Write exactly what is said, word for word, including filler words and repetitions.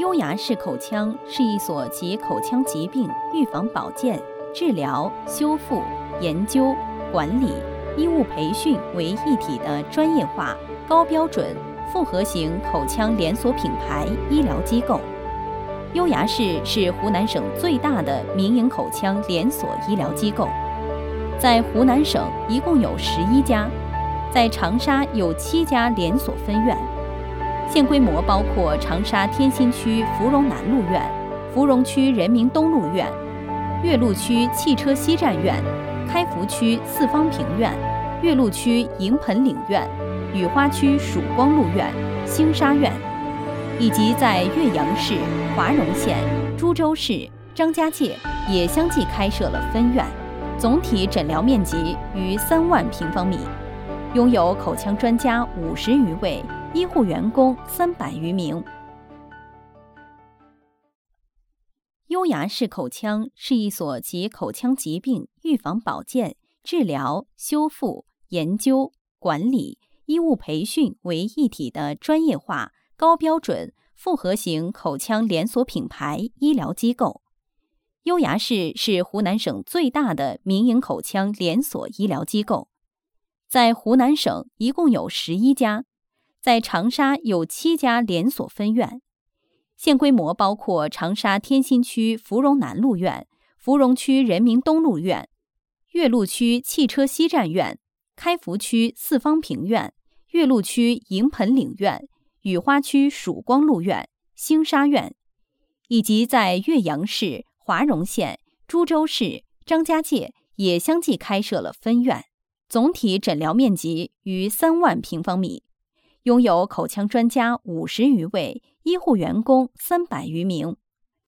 优雅式口腔是一所集口腔疾病预防保健、治疗、修复、研究、管理、医务培训为一体的专业化、高标准、复合型口腔连锁品牌医疗机构。优雅式是湖南省最大的民营口腔连锁医疗机构，在湖南省一共有十一家，在长沙有七家连锁分院。现规模包括长沙天心区芙蓉南路院、芙蓉区人民东路院、岳麓区汽车西站院、开福区四方坪院、岳麓区营盆岭院、雨花区曙光路院、星沙院，以及在岳阳市、华容县、株洲市、张家界也相继开设了分院，总体诊疗面积逾三万平方米，拥有口腔专家五十余位，医护员工三百余名。优雅式口腔是一所集口腔疾病预防保健、治疗、修复、研究、管理、医务培训为一体的专业化、高标准、复合型口腔连锁品牌医疗机构。优雅式是湖南省最大的民营口腔连锁医疗机构，在湖南省一共有十一家，在长沙有七家连锁分院。现规模包括长沙天心区芙蓉南路院、芙蓉区人民东路院、岳麓区汽车西站院、开福区四方坪院、岳麓区营盆岭院、雨花区曙光路院、星沙院，以及在岳阳市、华容县、株洲市、张家界也相继开设了分院，总体诊疗面积逾三万平方米，拥有口腔专家五十余位，医护员工三百余名。